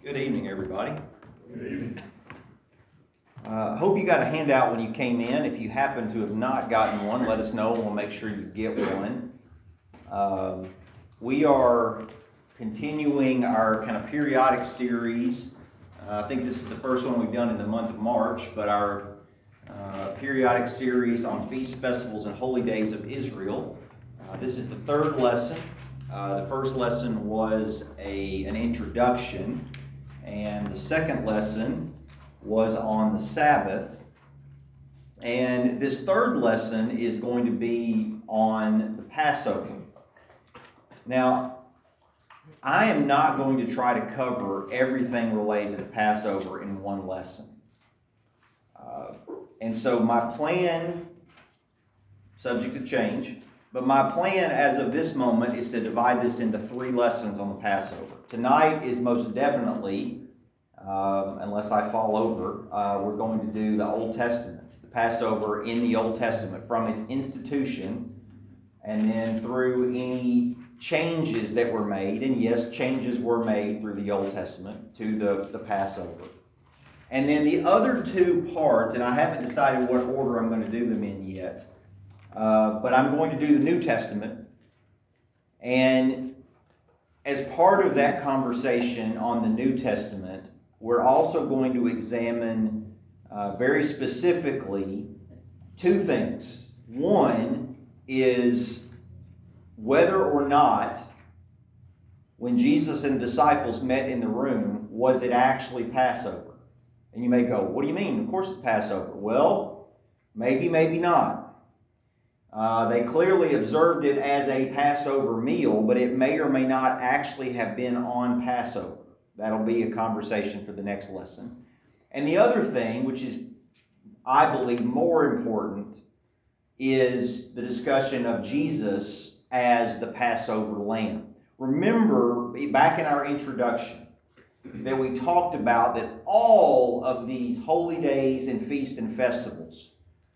Good evening, everybody. Good evening. Hope you got a handout when you came in. If you happen to have not gotten one, let us know and we'll make sure you get one. We are continuing our kind of periodic series. I think this is the first one we've done in the month of March, but our periodic series on feast, festivals, and holy days of Israel. This is the third lesson. The first lesson was an introduction, and the second lesson was on the Sabbath. And this third lesson is going to be on the Passover. Now, I am not going to try to cover everything related to Passover in one lesson. And so my plan, subject to change, but my plan as of this moment is to divide this into 3 lessons on the Passover. Tonight is most definitely, unless I fall over, we're going to do the Old Testament, the Passover in the Old Testament from its institution and then through any changes that were made, and yes, changes were made through the Old Testament to the Passover. And then the other 2 parts, and I haven't decided what order I'm going to do them in yet, but I'm going to do the New Testament. And as part of that conversation on the New Testament, we're also going to examine very specifically 2 things. One is whether or not when Jesus and the disciples met in the room, was it actually Passover? And you may go, what do you mean? Of course it's Passover. Well, maybe, maybe not. They clearly observed it as a Passover meal, but it may or may not actually have been on Passover. That'll be a conversation for the next lesson. And the other thing, which is, I believe, more important, is the discussion of Jesus as the Passover lamb. Remember, back in our introduction, that we talked about that all of these holy days and feasts and festivals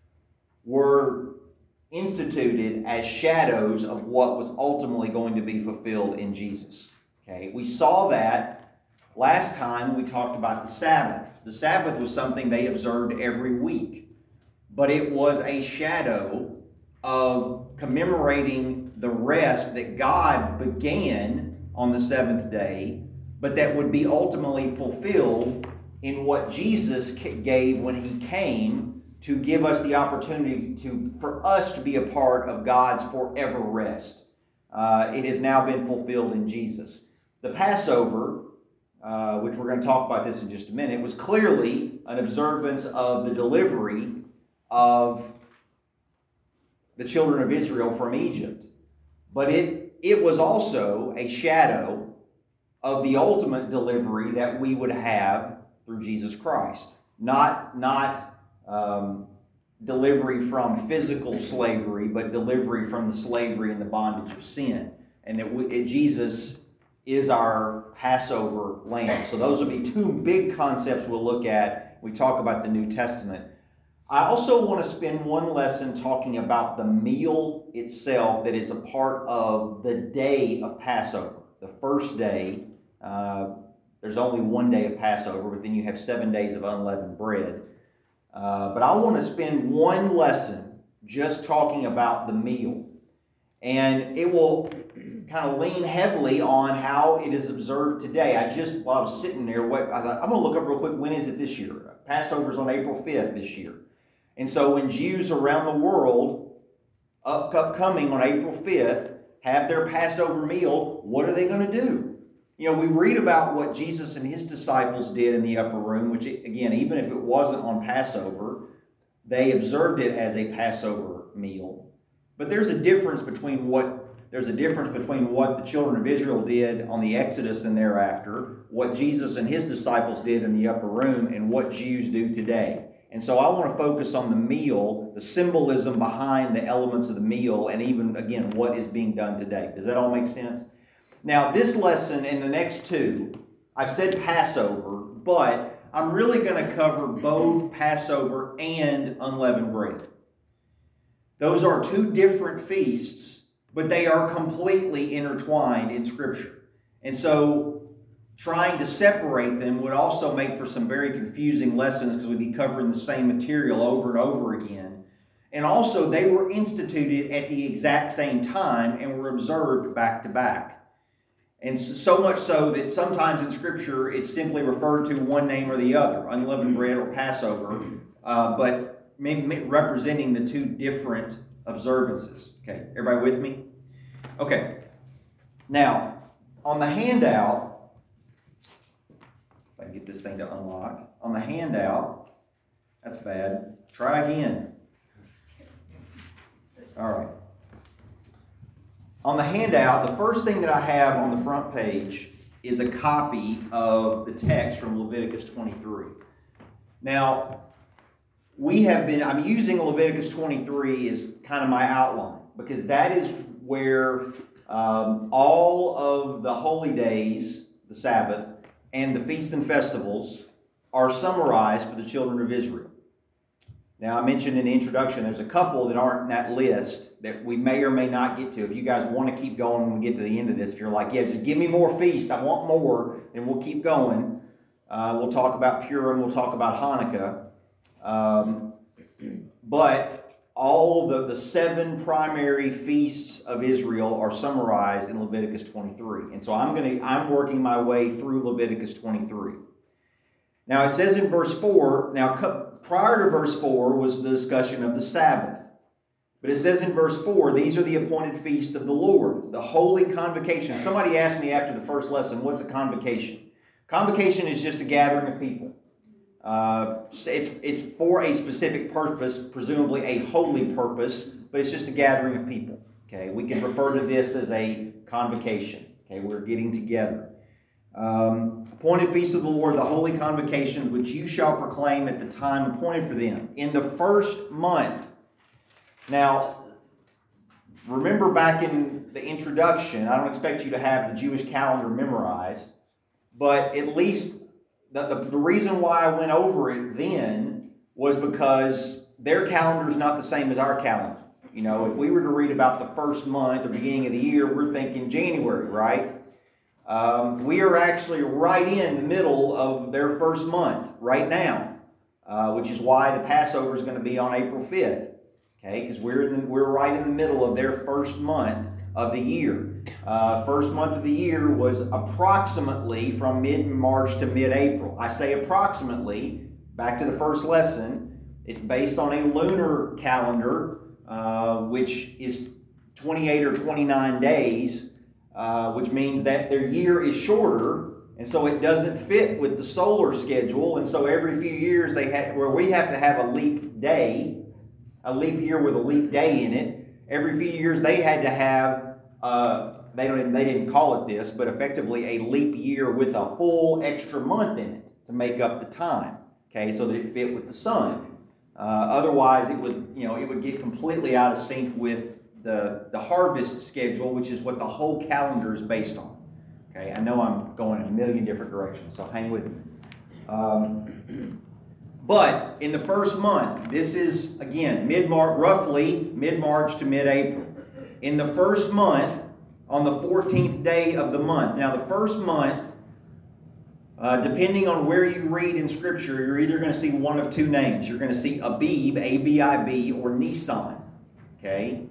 were instituted as shadows of what was ultimately going to be fulfilled in Jesus. Okay, we saw that last time we talked about the Sabbath. The Sabbath was something they observed every week, but it was a shadow of commemorating the rest that God began on the 7th day, but that would be ultimately fulfilled in what Jesus gave when he came to give us the opportunity for us to be a part of God's forever rest. It has now been fulfilled in Jesus. The Passover, which we're going to talk about this in just a minute, was clearly an observance of the delivery of the children of Israel from Egypt. But it was also a shadow of the ultimate delivery that we would have through Jesus Christ. Not delivery from physical slavery, but delivery from the slavery and the bondage of sin. And that Jesus is our Passover lamb. So those will be 2 big concepts we'll look at when we talk about the New Testament. I also want to spend one lesson talking about the meal itself that is a part of the day of Passover. The first day, there's only 1 day of Passover, but then you have 7 days of unleavened bread. But I want to spend one lesson just talking about the meal. And it will kind of lean heavily on how it is observed today. While I was sitting there, I thought, I'm going to look up real quick, when is it this year? Passover's on April 5th this year. And so when Jews around the world, upcoming on April 5th, have their Passover meal, what are they going to do? You know, we read about what Jesus and his disciples did in the upper room, which, again, even if it wasn't on Passover, they observed it as a Passover meal. But there's a difference between what the children of Israel did on the Exodus and thereafter, what Jesus and his disciples did in the upper room, and what Jews do today. And so I want to focus on the meal, the symbolism behind the elements of the meal, and even, again, what is being done today. Does that all make sense? Now, this lesson and the next 2, I've said Passover, but I'm really going to cover both Passover and unleavened bread. Those are 2 different feasts, but they are completely intertwined in Scripture. And so trying to separate them would also make for some very confusing lessons because we'd be covering the same material over and over again. And also, they were instituted at the exact same time and were observed back to back. And so much so that sometimes in Scripture it's simply referred to one name or the other, unleavened bread or Passover, but representing the two different observances. Okay, everybody with me? Okay. Now, on the handout, if I can get this thing to unlock. On the handout, that's bad. Try again. All right. On the handout, the first thing that I have on the front page is a copy of the text from Leviticus 23. Now, I'm using Leviticus 23 as kind of my outline because that is where all of the holy days, the Sabbath, and the feasts and festivals are summarized for the children of Israel. Now, I mentioned in the introduction, there's a couple that aren't in that list that we may or may not get to. If you guys want to keep going when we get to the end of this, if you're like, yeah, just give me more feast, I want more, then we'll keep going. We'll talk about Purim, we'll talk about Hanukkah. But all the 7 primary feasts of Israel are summarized in Leviticus 23. And so I'm working my way through Leviticus 23. Now it says in verse 4, now prior to verse 4 was the discussion of the Sabbath. But it says in verse 4, these are the appointed feast of the Lord, the holy convocation. Somebody asked me after the first lesson, what's a convocation? Convocation is just a gathering of people. It's for a specific purpose, presumably a holy purpose, but it's just a gathering of people. Okay, we can refer to this as a convocation. Okay, we're getting together. Appointed feast of the Lord, the holy convocations, which you shall proclaim at the time appointed for them, in the first month. Now, remember back in the introduction, I don't expect you to have the Jewish calendar memorized, but at least the reason why I went over it then was because their calendar is not the same as our calendar. You know, if we were to read about the first month or beginning of the year, we're thinking January, right? We are actually right in the middle of their first month right now, which is why the Passover is going to be on April 5th, okay? Because we're right in the middle of their first month of the year. First month of the year was approximately from mid-March to mid-April. I say approximately, back to the first lesson, it's based on a lunar calendar, which is 28 or 29 days, which means that their year is shorter, and so it doesn't fit with the solar schedule, and so every few years where we have to have a leap day, a leap year with a leap day in it, every few years they had to have they didn't call it this, but effectively a leap year with a full extra month in it to make up the time, okay, so that it fit with the sun. Otherwise, it would get completely out of sync with the harvest schedule, which is what the whole calendar is based on. Okay, I know I'm going in a million different directions, so hang with me. But in the first month, this is again roughly mid-March to mid-April. In the first month, on the 14th day of the month. Now, the first month, depending on where you read in Scripture, you're either going to see one of two names. You're going to see Abib, A-B-I-B, or Nisan. Okay?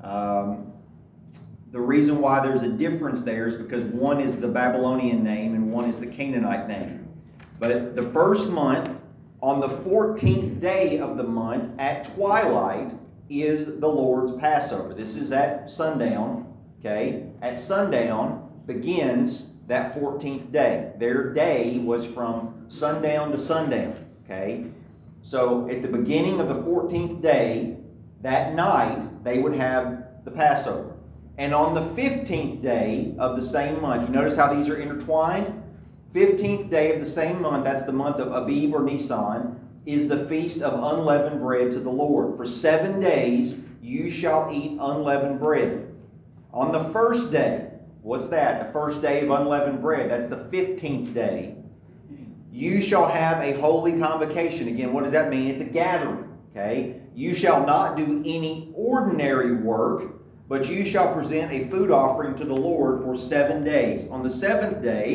The reason why there's a difference there is because one is the Babylonian name and one is the Canaanite name. But the first month, on the 14th day of the month, at twilight, is the Lord's Passover. This is at sundown. Okay? At sundown begins that 14th day. Their day was from sundown to sundown. Okay? So at the beginning of the 14th day, that night, they would have the Passover. And on the 15th day of the same month, you notice how these are intertwined? 15th day of the same month, that's the month of Abib or Nisan, is the feast of unleavened bread to the Lord. For 7 days you shall eat unleavened bread. On the first day, what's that? The first day of unleavened bread. That's the 15th day. You shall have a holy convocation. Again, what does that mean? It's a gathering. Okay? You shall not do any ordinary work, but you shall present a food offering to the Lord for 7 days. On the 7th day,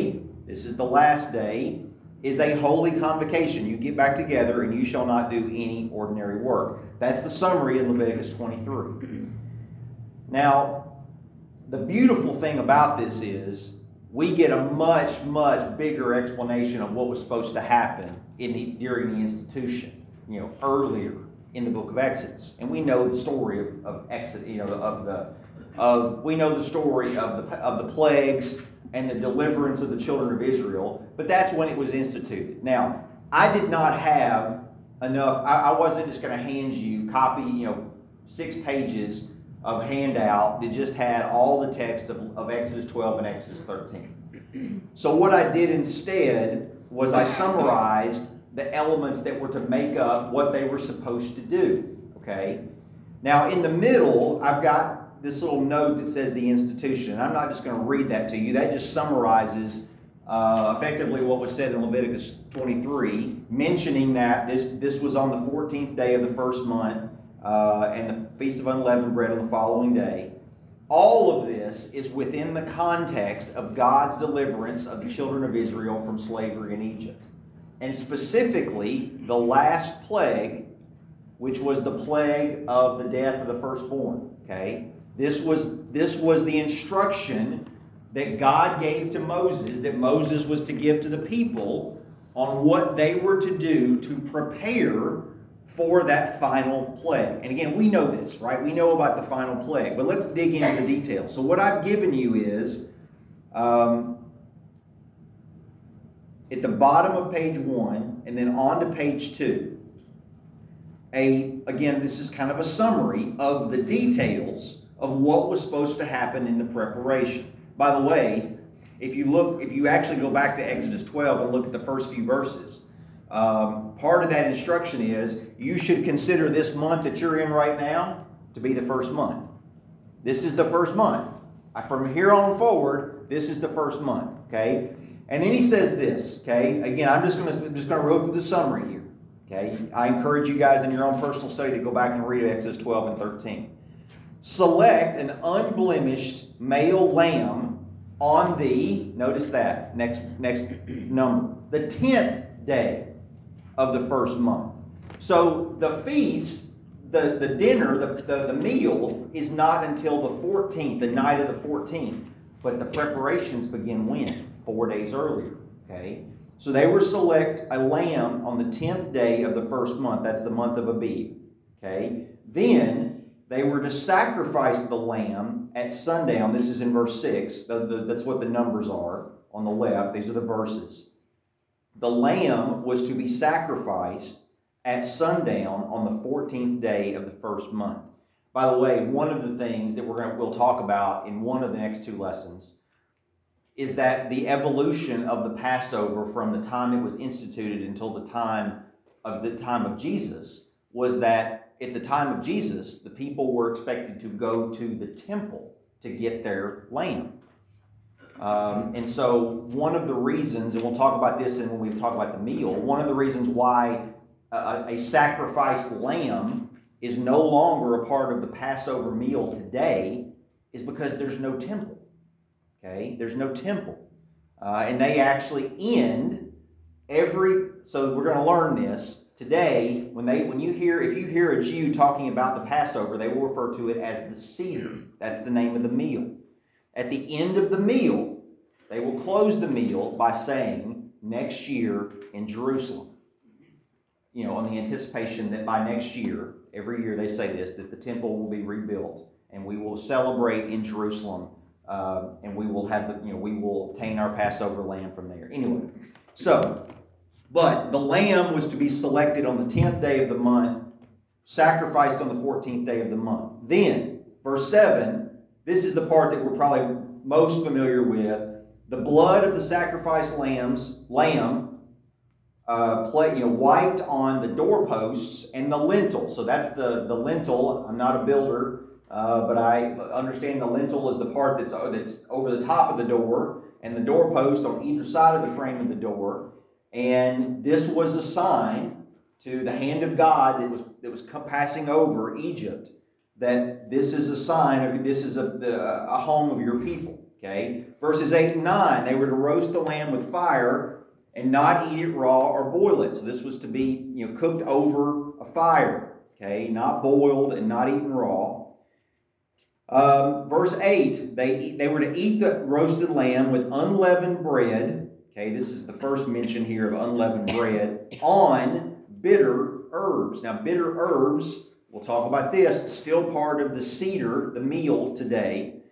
this is the last day, is a holy convocation. You get back together and you shall not do any ordinary work. That's the summary in Leviticus 23. Now, the beautiful thing about this is we get a much, much bigger explanation of what was supposed to happen during the institution, earlier in the book of Exodus. And we know the story of Exodus, we know the story of the plagues and the deliverance of the children of Israel, but that's when it was instituted. Now, I did not have enough, I wasn't just going to hand you, 6 pages of handout that just had all the text of Exodus 12 and Exodus 13. So what I did instead was I summarized the elements that were to make up what they were supposed to do, okay? Now, in the middle, I've got this little note that says the institution. I'm not just going to read that to you. That just summarizes effectively what was said in Leviticus 23, mentioning that this was on the 14th day of the first month, and the Feast of Unleavened Bread on the following day. All of this is within the context of God's deliverance of the children of Israel from slavery in Egypt. And specifically, the last plague, which was the plague of the death of the firstborn. Okay? This was the instruction that God gave to Moses, that Moses was to give to the people on what they were to do to prepare for that final plague. And again, we know this, right? We know about the final plague, but let's dig into the details. So what I've given you is, at the bottom of page 1 and then on to page 2, again, this is kind of a summary of the details of what was supposed to happen in the preparation. By the way, if you actually go back to Exodus 12 and look at the first few verses, part of that instruction is you should consider this month that you're in right now to be the first month. This is the first month. From here on forward, this is the first month. Okay, and then he says this. Okay, again, I'm just going to go through the summary here. Okay, I encourage you guys in your own personal study to go back and read Exodus 12 and 13. Select an unblemished male lamb on the, notice that, next number, the 10th day of the first month. So the feast, the dinner, the meal is not until the 14th, the night of the 14th. But the preparations begin when? 4 days earlier. Okay? So they were select a lamb on the 10th day of the first month. That's the month of Abib. Okay? Then they were to sacrifice the lamb at sundown. This is in verse 6. That's what the numbers are on the left. These are the verses. The lamb was to be sacrificed at sundown on the 14th day of the first month. By the way, one of the things that we'll talk about in one of the next 2 lessons is that the evolution of the Passover from the time it was instituted until the time of Jesus was that at the time of Jesus, the people were expected to go to the temple to get their lamb. And so one of the reasons, and we'll talk about this when we talk about the meal, one of the reasons why a sacrificed lamb is no longer a part of the Passover meal today is because there's no temple. Okay? There's no temple. And they actually end so we're going to learn this. Today, if you hear a Jew talking about the Passover, they will refer to it as the Seder. That's the name of the meal. At the end of the meal, they will close the meal by saying, next year in Jerusalem. On the anticipation that by next year, every year they say this, that the temple will be rebuilt and we will celebrate in Jerusalem, and we will we will obtain our Passover lamb from there. Anyway, but the lamb was to be selected on the 10th day of the month, sacrificed on the 14th day of the month. Then, verse 7, this is the part that we're probably most familiar with. The blood of the sacrificed lamb, wiped on the doorposts and the lintel. So that's the lintel. I'm not a builder, but I understand the lintel is the part that's over the top of the door, and the doorpost on either side of the frame of the door. And this was a sign to the hand of God that was passing over Egypt, that this is a sign of this is a home of your people. Okay? Verses 8 and 9, they were to roast the lamb with fire and not eat it raw or boil it. So this was to be, cooked over a fire. Okay? Not boiled and not eaten raw. Verse 8, they were to eat the roasted lamb with unleavened bread. Okay, this is the first mention here of unleavened bread on bitter herbs. Now, bitter herbs, we'll talk about this, still part of the Seder, the meal today.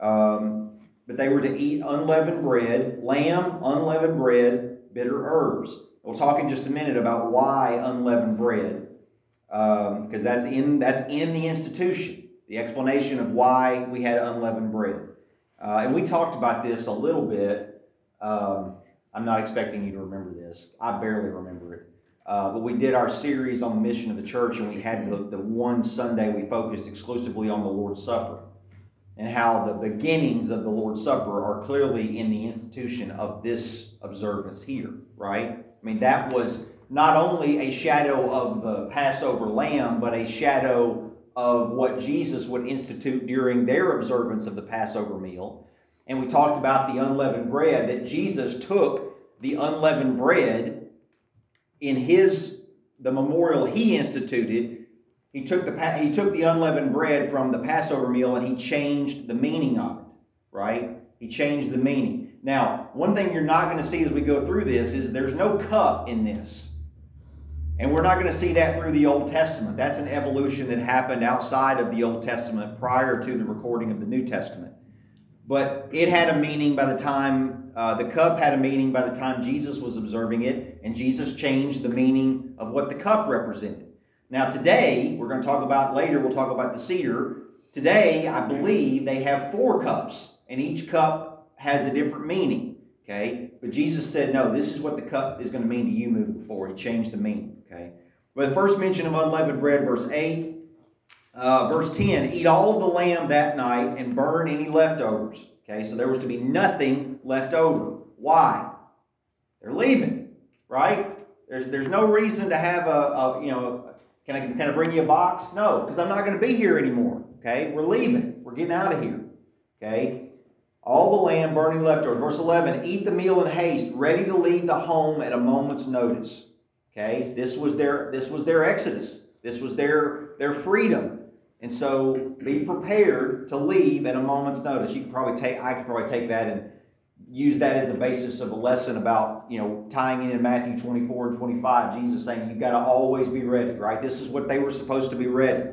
But they were to eat unleavened bread, lamb, unleavened bread, bitter herbs. We'll talk in just a minute about why unleavened bread, because that's in the institution, the explanation of why we had unleavened bread. And we talked about this a little bit. I'm not expecting you to remember this. I barely remember it. But we did our series on the mission of the church, and we had the one Sunday we focused exclusively on the Lord's Supper and how the beginnings of the Lord's Supper are clearly in the institution of this observance here, right? I mean, that was not only a shadow of the Passover lamb, but a shadow of what Jesus would institute during their observance of the Passover meal. And we talked about the unleavened bread, that Jesus took the unleavened bread in the memorial he instituted. He took the unleavened bread from the Passover meal and he changed the meaning of it, right? He changed the meaning. Now, one thing you're not going to see as we go through this is there's no cup in this. And we're not going to see that through the Old Testament. That's an evolution that happened outside of the Old Testament prior to the recording of the New Testament. But it had a meaning by the time, the cup had a meaning by the time Jesus was observing it, and Jesus changed the meaning of what the cup represented. Now today, we're going to talk about later, we'll talk about the Seder. Today, I believe they have 4 cups, and each cup has a different meaning, okay? But Jesus said, no, this is what the cup is going to mean to you moving forward. He changed the meaning, okay? But the first mention of unleavened bread, verse 8. Verse 10, eat all of the lamb that night and burn any leftovers. Okay, so there was to be nothing left over. Why? They're leaving, right? There's no reason to have can I bring you a box? No, because I'm not going to be here anymore. Okay, we're leaving. We're getting out of here. Okay, all the lamb, burning leftovers. Verse 11, eat the meal in haste, ready to leave the home at a moment's notice. Okay, this was their exodus. This was their freedom. And so be prepared to leave at a moment's notice. I could probably take that and use that as the basis of a lesson about, tying in Matthew 24 and 25, Jesus saying you've got to always be ready, right? This is what they were supposed to be ready.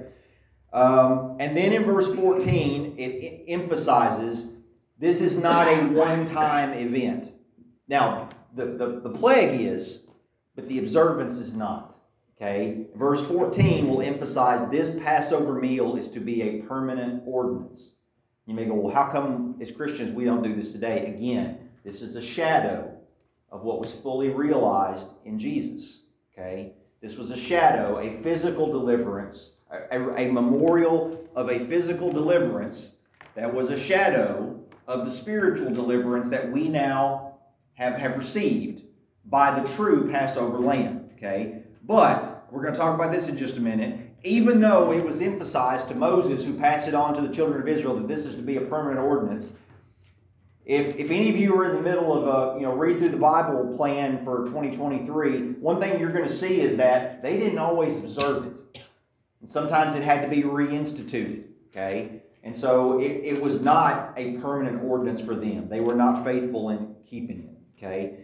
And then in verse 14, it emphasizes this is not a one-time event. Now, the plague is, but the observance is not. Okay, verse 14 will emphasize this Passover meal is to be a permanent ordinance. You may go, well, how come as Christians we don't do this today? Again, this is a shadow of what was fully realized in Jesus. Okay, this was a shadow, a physical deliverance, a memorial of a physical deliverance that was a shadow of the spiritual deliverance that we now have received by the true Passover lamb. Okay. But, we're going to talk about this in just a minute, even though it was emphasized to Moses, who passed it on to the children of Israel, that this is to be a permanent ordinance, if any of you are in the middle of a read through the Bible plan for 2023, one thing you're going to see is that they didn't always observe it. And sometimes it had to be reinstituted, okay? And so it was not a permanent ordinance for them. They were not faithful in keeping it, okay?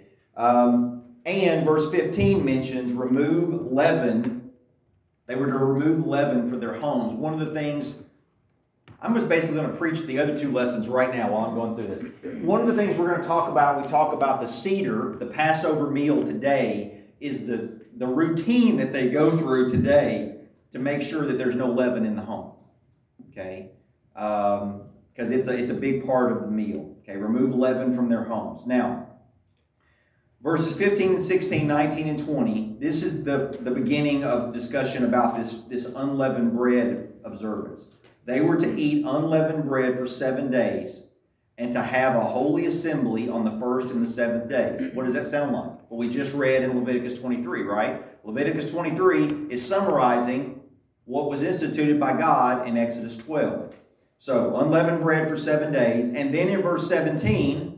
And verse 15 mentions remove leaven. They were to remove leaven for their homes. One of the things, I'm just basically going to preach the other 2 lessons right now while I'm going through this. One of the things we're going to talk about, we talk about the Seder, the Passover meal today, is the routine that they go through today to make sure that there's no leaven in the home. Okay? Because it's a big part of the meal. Okay? Remove leaven from their homes. Now, verses 15 and 16, 19 and 20, this is the beginning of discussion about this unleavened bread observance. They were to eat unleavened bread for 7 days and to have a holy assembly on the 1st and the 7th days. What does that sound like? Well, we just read in Leviticus 23, right? Leviticus 23 is summarizing what was instituted by God in Exodus 12. So, unleavened bread for 7 days. And then in verse 17,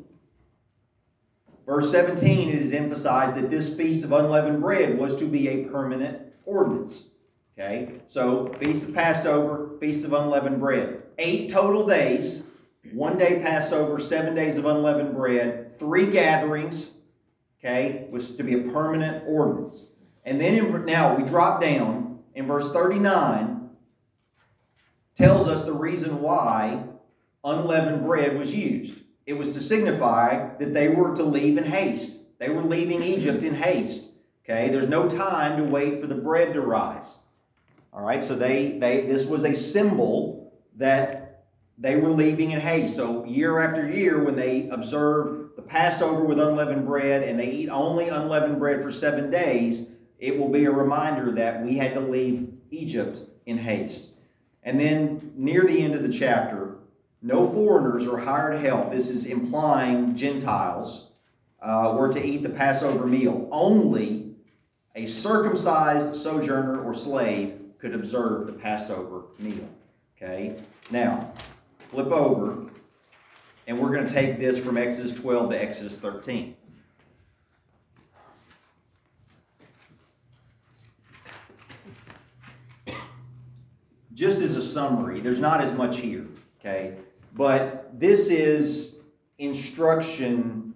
it is emphasized that this Feast of Unleavened Bread was to be a permanent ordinance. Okay? So, Feast of Passover, Feast of Unleavened Bread. 8 total days, 1 day Passover, 7 days of unleavened bread, 3 gatherings, okay, was to be a permanent ordinance. And then now we drop down in verse 39, tells us the reason why unleavened bread was used. It was to signify that they were to leave in haste. They were leaving Egypt in haste. Okay, there's no time to wait for the bread to rise. All right, so this was a symbol that they were leaving in haste. So year after year, when they observe the Passover with unleavened bread and they eat only unleavened bread for 7 days, it will be a reminder that we had to leave Egypt in haste. And then near the end of the chapter, no foreigners or hired help, this is implying Gentiles, were to eat the Passover meal. Only a circumcised sojourner or slave could observe the Passover meal. Okay? Now, flip over, and we're going to take this from Exodus 12 to Exodus 13. Just as a summary, there's not as much here, okay? But this is instruction.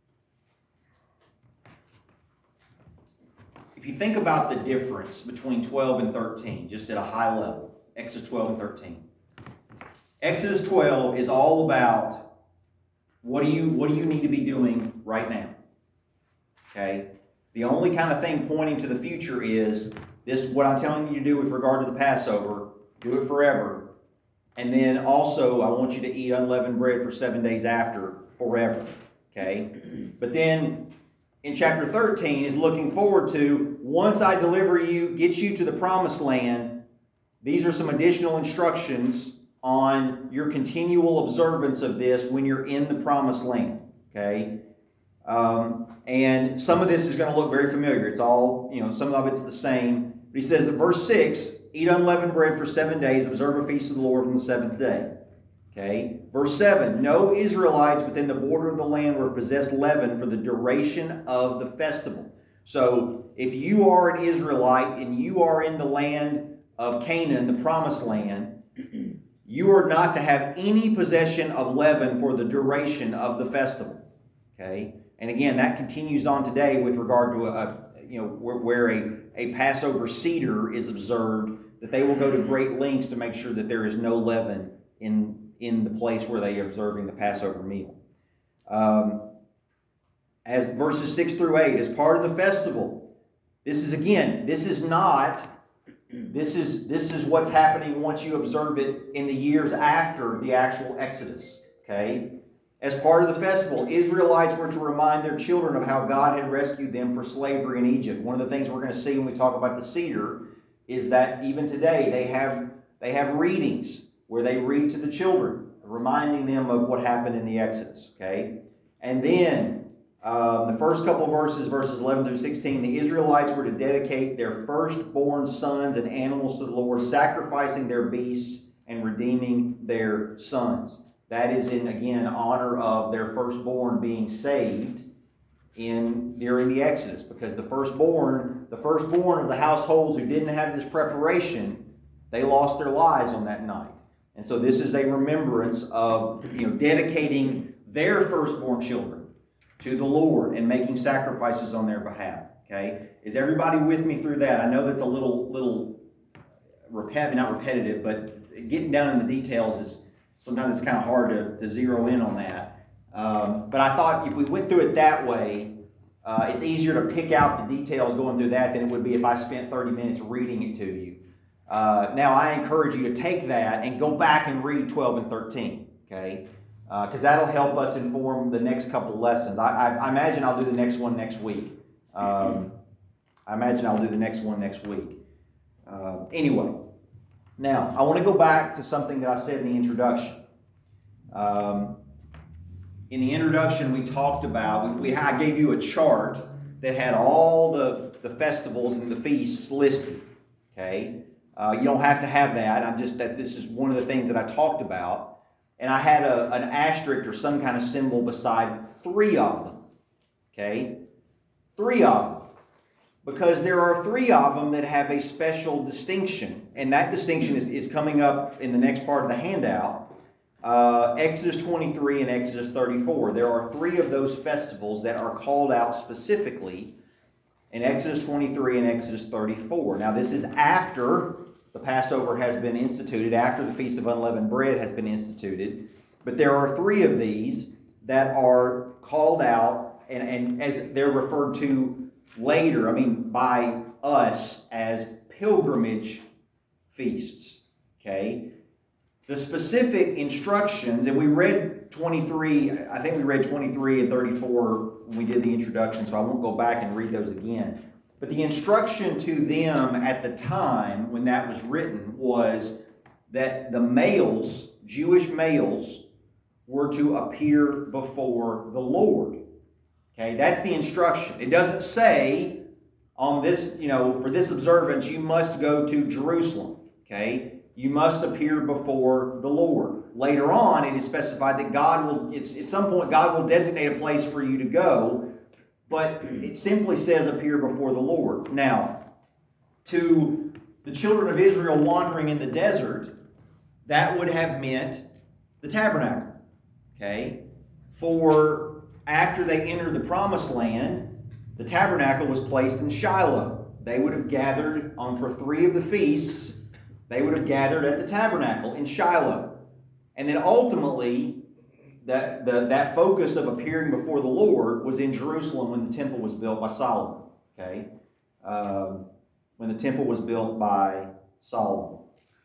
If you think about the difference between 12 and 13, just at a high level, Exodus 12 and 13. Exodus 12 is all about what do you need to be doing right now? Okay? The only kind of thing pointing to the future is this, what I'm telling you to do with regard to the Passover, do it forever. And then also, I want you to eat unleavened bread for 7 days after, forever. Okay? But then, in chapter 13, is looking forward to, once I deliver you, get you to the promised land, these are some additional instructions on your continual observance of this when you're in the promised land. Okay? And some of this is going to look very familiar. It's all, some of it's the same. But he says in verse 6, eat unleavened bread for 7 days, observe a feast of the Lord on the 7th day. Okay? Verse 7, no Israelites within the border of the land were possessed leaven for the duration of the festival. So, if you are an Israelite and you are in the land of Canaan, the promised land, you are not to have any possession of leaven for the duration of the festival. Okay? And again, that continues on today with regard to where a Passover Seder is observed, that they will go to great lengths to make sure that there is no leaven in the place where they are observing the Passover meal. As verses 6 through 8, as part of the festival, this is what's happening once you observe it in the years after the actual Exodus. Okay? As part of the festival, Israelites were to remind their children of how God had rescued them from slavery in Egypt. One of the things we're going to see when we talk about the Seder is that even today they have readings where they read to the children, reminding them of what happened in the Exodus. Okay? And then the first couple of verses 11 through 16, the Israelites were to dedicate their firstborn sons and animals to the Lord, sacrificing their beasts and redeeming their sons. That is in, again, honor of their firstborn being saved during the Exodus, because the firstborn of the households who didn't have this preparation, they lost their lives on that night. And so this is a remembrance of dedicating their firstborn children to the Lord and making sacrifices on their behalf. Okay, is everybody with me through that? I know that's a little not repetitive, but getting down in the details is sometimes it's kind of hard to zero in on that. But I thought if we went through it that way, it's easier to pick out the details going through that than it would be if I spent 30 minutes reading it to you. Now, I encourage you to take that and go back and read 12 and 13, okay? Because that'll help us inform the next couple lessons. I imagine I'll do the next one next week. Anyway, now, I want to go back to something that I said in the introduction. In the introduction, we talked about, I gave you a chart that had all the festivals and the feasts listed. Okay? You don't have to have that. I'm just that this is one of the things that I talked about. And I had an asterisk or some kind of symbol beside 3 of them. Okay? 3 of them. Because there are 3 of them that have a special distinction. And that distinction is coming up in the next part of the handout. Exodus 23 and Exodus 34. There are 3 of those festivals that are called out specifically in Exodus 23 and Exodus 34. Now this is after the Passover has been instituted, after the Feast of Unleavened Bread has been instituted. But there are 3 of these that are called out, and as they're referred to later, by us as pilgrimage feasts. Okay? The specific instructions, and we read 23, I think we read 23 and 34 when we did the introduction, so I won't go back and read those again. But the instruction to them at the time when that was written was that the males, Jewish males, were to appear before the Lord. Okay, that's the instruction. It doesn't say on this, for this observance, you must go to Jerusalem. Okay? You must appear before the Lord. Later on, it is specified that at some point, God will designate a place for you to go, but it simply says appear before the Lord. Now, to the children of Israel wandering in the desert, that would have meant the tabernacle. Okay? For after they entered the promised land, the tabernacle was placed in Shiloh. They would have gathered for 3 of the feasts. They would have gathered at the tabernacle in Shiloh. And then ultimately, that focus of appearing before the Lord was in Jerusalem when the temple was built by Solomon. Okay? When the temple was built by Solomon.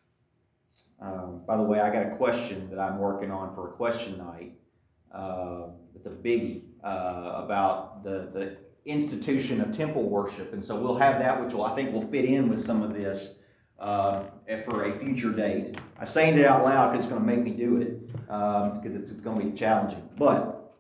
By the way, I got a question that I'm working on for a question night. It's a biggie about the institution of temple worship. And so we'll have that, which I think will fit in with some of this. For a future date. I'm saying it out loud because it's going to make me do it because it's going to be challenging. But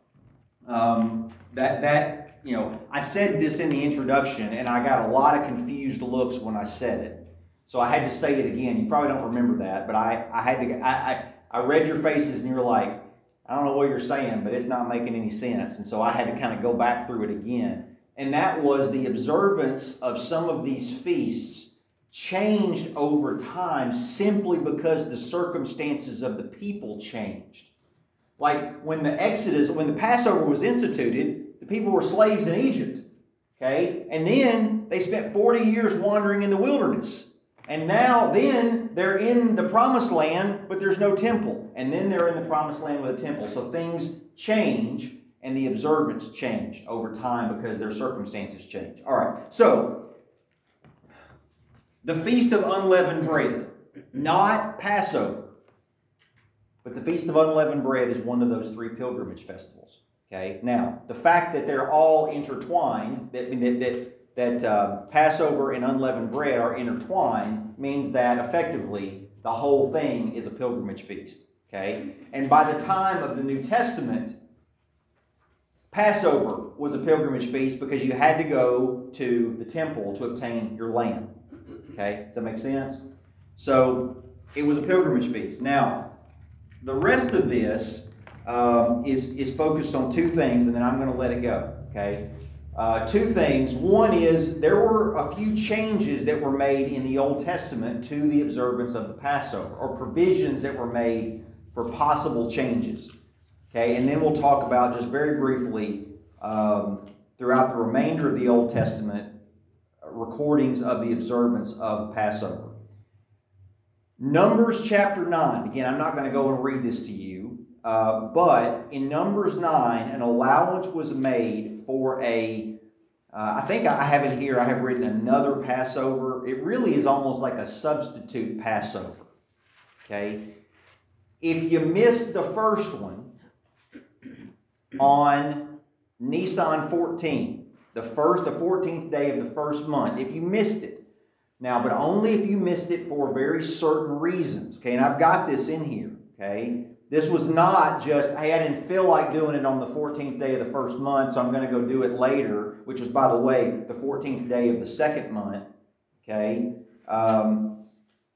I said this in the introduction and I got a lot of confused looks when I said it. So I had to say it again. You probably don't remember that, but I read your faces and you were like, I don't know what you're saying, but it's not making any sense. And so I had to kind of go back through it again. And that was the observance of some of these feasts changed over time simply because the circumstances of the people changed. Like when the Passover was instituted, the people were slaves in Egypt. Okay? And then they spent 40 years wandering in the wilderness. And then they're in the promised land, but there's no temple. And then they're in the promised land with a temple. So things change and the observance change over time because their circumstances change. All right. So the Feast of Unleavened Bread, not Passover, but the Feast of Unleavened Bread is one of those 3 pilgrimage festivals. Okay. Now, the fact that they're all intertwined, that Passover and unleavened bread are intertwined, means that effectively the whole thing is a pilgrimage feast. Okay. And by the time of the New Testament, Passover was a pilgrimage feast because you had to go to the temple to obtain your lamb. Okay, does that make sense? So it was a pilgrimage feast. Now, the rest of this is focused on 2 things, and then I'm going to let it go. Okay, 2 things. One is there were a few changes that were made in the Old Testament to the observance of the Passover, or provisions that were made for possible changes. Okay, and then we'll talk about just very briefly throughout the remainder of the Old Testament recordings of the observance of Passover. Numbers chapter 9. Again, I'm not going to go and read this to you, but in Numbers 9, an allowance was made for I think I have it here, I have written another Passover. It really is almost like a substitute Passover. Okay? If you missed the first one on Nisan 14, the 14th day of the first month, if you missed it. Now, but only if you missed it for very certain reasons. Okay, and I've got this in here. Okay, this was not just, hey, I didn't feel like doing it on the 14th day of the first month, so I'm going to go do it later, which was, by the way, the 14th day of the second month. Okay,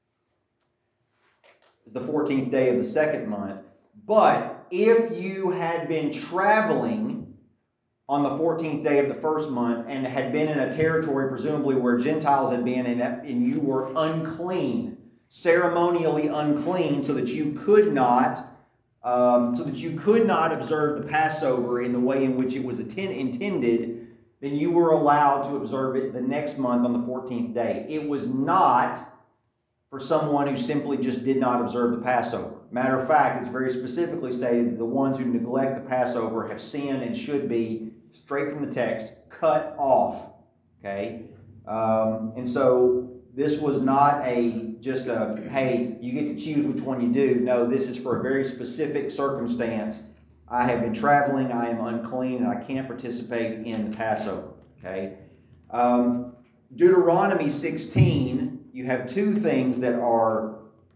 is the 14th day of the second month. But if you had been traveling on the 14th day of the first month and had been in a territory presumably where Gentiles had been and you were unclean, ceremonially unclean, so that you could not observe the Passover in the way in which it was intended, then you were allowed to observe it the next month on the 14th day. It was not for someone who simply just did not observe the Passover. Matter of fact, it's very specifically stated that the ones who neglect the Passover have sinned and should be, straight from the text, cut off. Okay? And so this was not just a, hey, you get to choose which one you do. No, this is for a very specific circumstance. I have been traveling, I am unclean, and I can't participate in the Passover. Okay? Deuteronomy 16, you have two things that are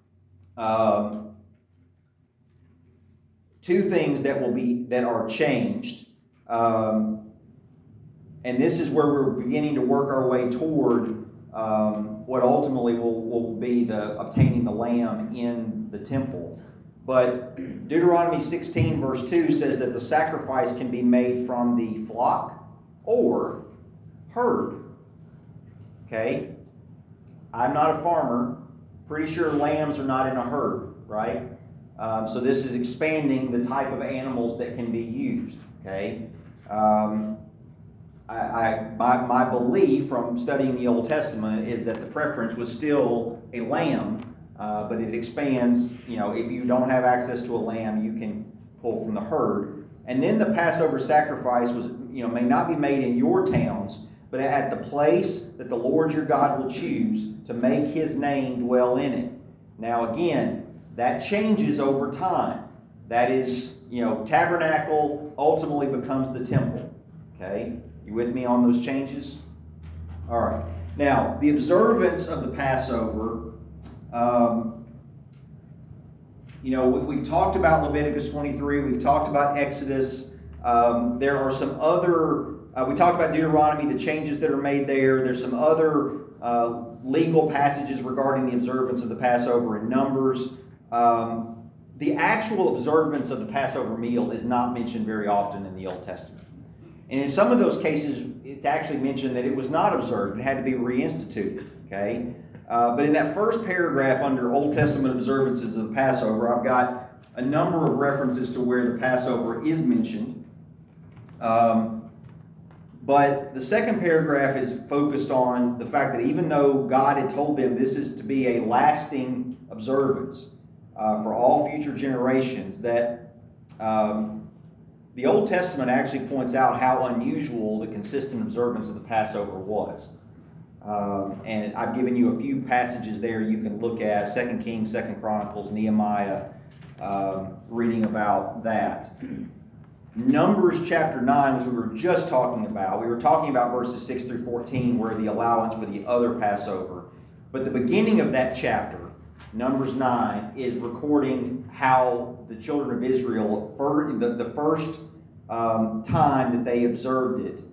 changed. And this is where we're beginning to work our way toward what ultimately will be the obtaining the lamb in the temple. But Deuteronomy 16 verse 2 says that the sacrifice can be made from the flock or herd. Okay? I'm not a farmer. Pretty sure lambs are not in a herd, right? So this is expanding the type of animals that can be used. Okay? My belief from studying the Old Testament is that the preference was still a lamb, but it expands. If you don't have access to a lamb, you can pull from the herd. And then the Passover sacrifice may not be made in your towns, but at the place that the Lord your God will choose to make His name dwell in it. Now again, that changes over time. That is, tabernacle ultimately becomes the temple. Okay? You with me on those changes? All right. Now, the observance of the Passover, we've talked about Leviticus 23. We've talked about Exodus. There are some other, we talked about Deuteronomy, the changes that are made there. There's some other legal passages regarding the observance of the Passover in Numbers. The actual observance of the Passover meal is not mentioned very often in the Old Testament. And in some of those cases, it's actually mentioned that it was not observed. It had to be reinstituted. Okay? But in that first paragraph under Old Testament observances of the Passover, I've got a number of references to where the Passover is mentioned. But the second paragraph is focused on the fact that even though God had told them this is to be a lasting observance for all future generations, that the Old Testament actually points out how unusual the consistent observance of the Passover was. And I've given you a few passages there you can look at, 2 Kings, 2 Chronicles, Nehemiah, reading about that. Numbers chapter 9, which we were just talking about, we were talking about verses 6 through 14, where the allowance for the other Passover. But the beginning of that chapter, Numbers 9, is recording how the children of Israel, the first time that they observed it,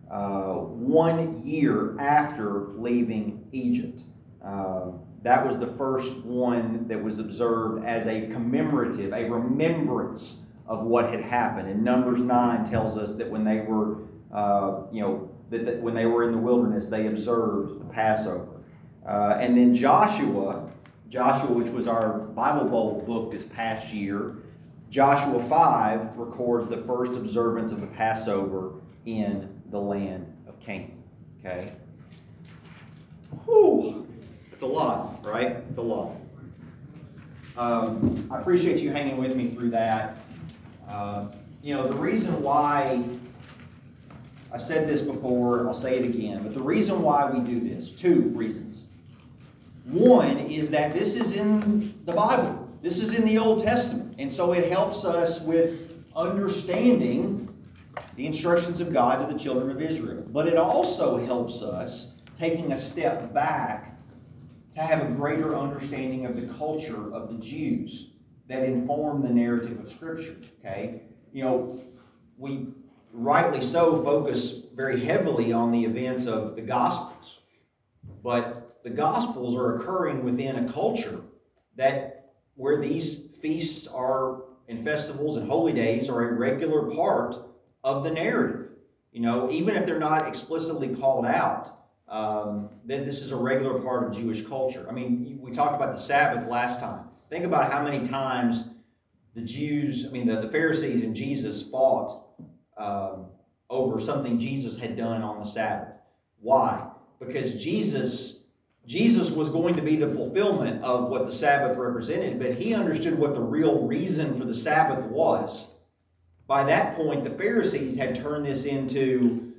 1 year after leaving Egypt. That was the first one that was observed as a commemorative, a remembrance of what had happened. And Numbers 9 tells us that when they were, when they were in the wilderness, they observed the Passover. And then Joshua, which was our Bible Bowl book this past year, Joshua 5 records the first observance of the Passover in the land of Canaan. Okay? Whew. It's a lot, right? It's a lot. I appreciate you hanging with me through that. The reason why, I've said this before, I'll say it again, but the reason why we do this, two reasons. One is that this is in the Bible. This is in the Old Testament. And so it helps us with understanding the instructions of God to the children of Israel. But it also helps us taking a step back to have a greater understanding of the culture of the Jews that inform the narrative of Scripture. Okay? We rightly so focus very heavily on the events of the Gospels. But the Gospels are occurring within a culture that where these feasts are and festivals and holy days are a regular part of the narrative. You know, even if they're not explicitly called out, this is a regular part of Jewish culture. I mean, we talked about the Sabbath last time. Think about how many times the Jews, the Pharisees and Jesus fought over something Jesus had done on the Sabbath. Why? Because Jesus was going to be the fulfillment of what the Sabbath represented, but he understood what the real reason for the Sabbath was. By that point, the Pharisees had turned this into,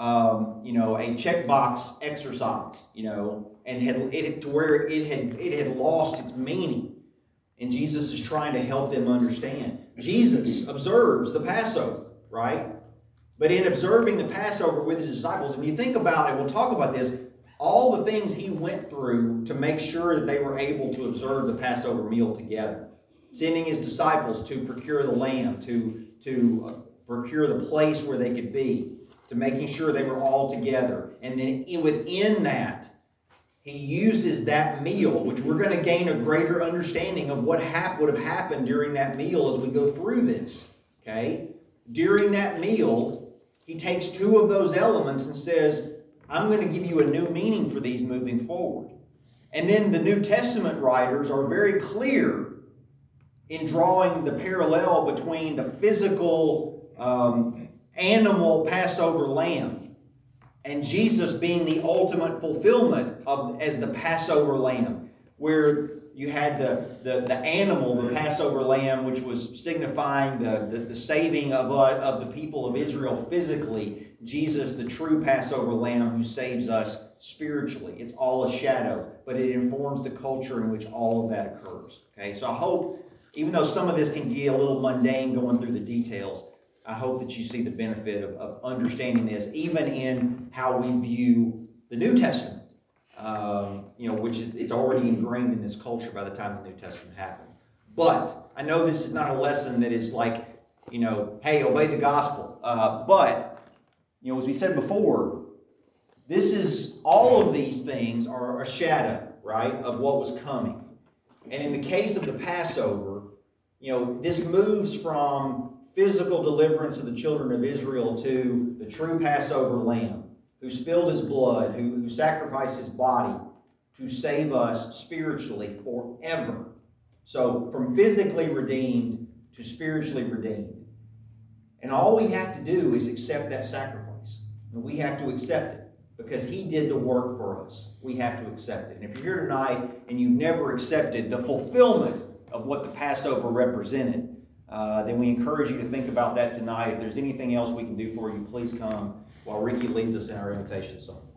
a checkbox exercise, and had to where it had lost its meaning. And Jesus is trying to help them understand. Jesus observes the Passover, right? But in observing the Passover with his disciples, and you think about it, we'll talk about this, all the things he went through to make sure that they were able to observe the Passover meal together. Sending his disciples to procure the lamb, to procure the place where they could be, to making sure they were all together. And then within that, he uses that meal, which we're going to gain a greater understanding of what would have happened during that meal as we go through this. Okay? During that meal, he takes two of those elements and says, I'm going to give you a new meaning for these moving forward. And then the New Testament writers are very clear in drawing the parallel between the physical animal Passover lamb and Jesus being the ultimate fulfillment as the Passover lamb, where you had the animal, the Passover lamb, which was signifying the saving of the people of Israel physically. Jesus, the true Passover lamb who saves us spiritually. It's all a shadow, but it informs the culture in which all of that occurs. Okay, so I hope, even though some of this can get a little mundane going through the details, I hope that you see the benefit of understanding this, even in how we view the New Testament. Which it's already ingrained in this culture by the time the New Testament happens. But I know this is not a lesson that is like, hey, obey the gospel. But as we said before, all of these things are a shadow, right, of what was coming. And in the case of the Passover, this moves from physical deliverance of the children of Israel to the true Passover lamb, who spilled his blood, who sacrificed his body to save us spiritually forever. So from physically redeemed to spiritually redeemed. And all we have to do is accept that sacrifice. And we have to accept it because he did the work for us. We have to accept it. And if you're here tonight and you've never accepted the fulfillment of what the Passover represented, then we encourage you to think about that tonight. If there's anything else we can do for you, please come while Ricky leads us in our invitation song.